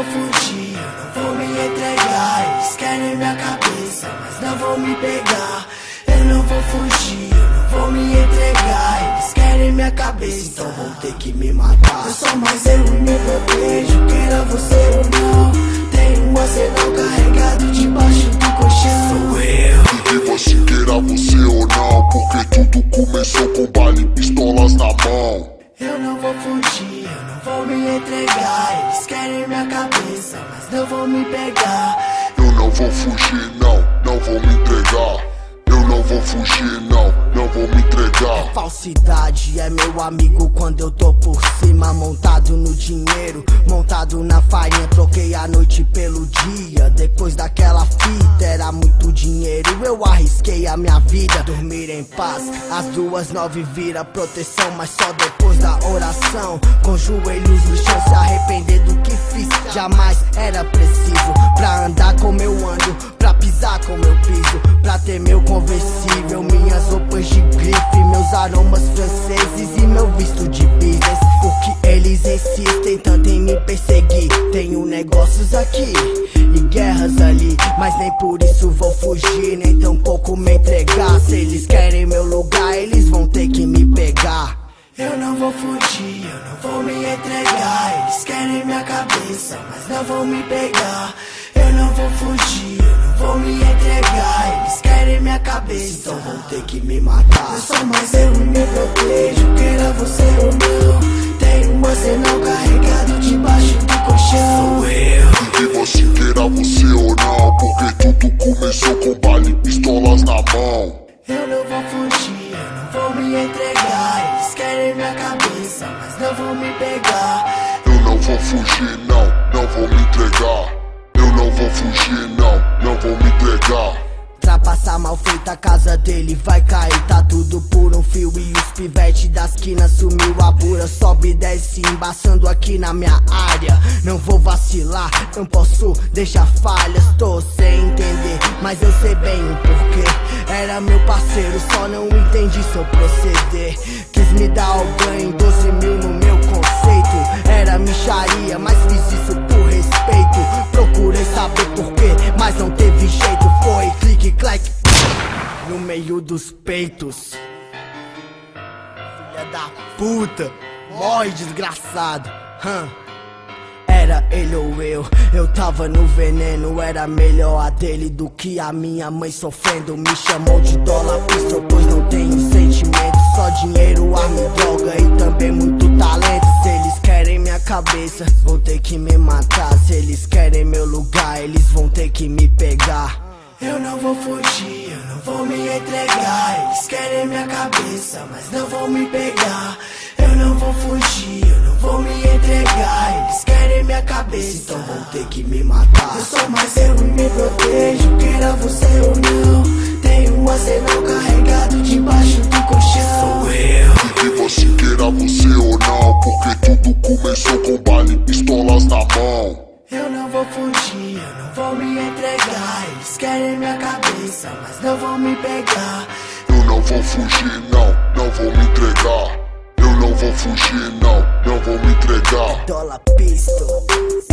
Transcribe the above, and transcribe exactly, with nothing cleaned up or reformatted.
vou fugir, eu não vou me entregar. Eles querem minha cabeça, mas não vão me pegar. Eu não vou fugir, eu não vou me entregar. Eles querem minha cabeça, então vão ter que me matar. Eu sou mais eu e me protejo, queira você ou não. Tenho um arsenal carregado debaixo do colchão. Sou eu. Viva se queira você ou não, porque tudo começou com baile e pistolas na mão. Eu não vou fugir, eu não vou me entregar. Eles querem minha cabeça, mas não vão me pegar. Eu não vou fugir não, não vou me entregar. Eu não vou fugir não, não vou me entregar. Falsidade é meu amigo quando eu tô por cima. Montado no dinheiro, montado na farinha. Troquei a noite pelo dia. Depois daquela fita era muito dinheiro, eu arrisquei a minha vida. Dormir em paz, às duas nove vira proteção, mas só depois da oração. Com joelhos no chão, se arrepender do que fiz jamais era preciso. Pra andar como eu ando, pra pisar como eu piso, pra ter meu conversível, minhas roupas de grife, meus aromas franceses e meu visto de business. Porque eles insistem tanto em me perseguir. Tenho negócios aqui e guerras ali, mas nem por isso vou fugir, nem tampouco me entregar. Se eles querem meu lugar, eles vão ter que me pegar. Eu não vou fugir, eu não vou me entregar. Eles querem minha cabeça, mas não vão me pegar. Eu não vou fugir, eu não vou me entregar. Eles querem minha cabeça, então vão ter que me matar. Eu sou mais eu e me protejo, queira você ou não. Tenho um arsenal carregado debaixo do colchão. Sou eu. Viva se queira você ou não, porque tudo começou com baile e pistolas na mão. Eu não vou fugir, eu não vou me entregar. Eles querem minha cabeça, mas não vão me pegar. Eu não vou fugir não, não vou me entregar. Eu não vou fugir não, não vou me entregar. Trapaçar mal feita, a casa dele vai cair. Tá tudo por um fio e os pivete da esquina sumiu. A bura sobe e desce, embaçando aqui na minha área. Não vou vacilar, não posso deixar falhas. Tô sem entender, mas eu sei bem o porquê. Era meu parceiro, só não entendi seu proceder. Quis me dar o ganho, doze mil no meu conceito. Era micharia, mas fiz isso por respeito. Procurei saber porquê, mas não teve jeito. Foi clique, clack, no meio dos peitos. Filha da puta, morre desgraçado. hum. Era ele ou eu, eu tava no veneno. Era melhor a dele do que a minha mãe sofrendo. Me chamou de dólar pistol, pois não tenho sentimento. Só dinheiro, arma e droga e também muito talento. Se eles querem minha cabeça, vão ter que me matar. Se eles querem meu lugar, eles vão ter que me pegar. Eu não vou fugir, eu não vou me entregar. Eles querem minha cabeça, mas não vão me pegar. Eu não vou fugir, eu não vou me entregar. Eles querem minha cabeça, então vão ter que me matar. Eu sou mais eu e me protejo, queira você ou não. Tenho um arsenal carregado debaixo do colchão. Sou eu. Viva se queira você ou não, porque tudo começou com baile e pistolas na mão. Eu não vou fugir, eu não vou me entregar. Eles querem minha cabeça, mas não vão me pegar. Eu não vou fugir não, não vou me entregar. Eu não vou fugir não, não vou me entregar. Dólar pistol.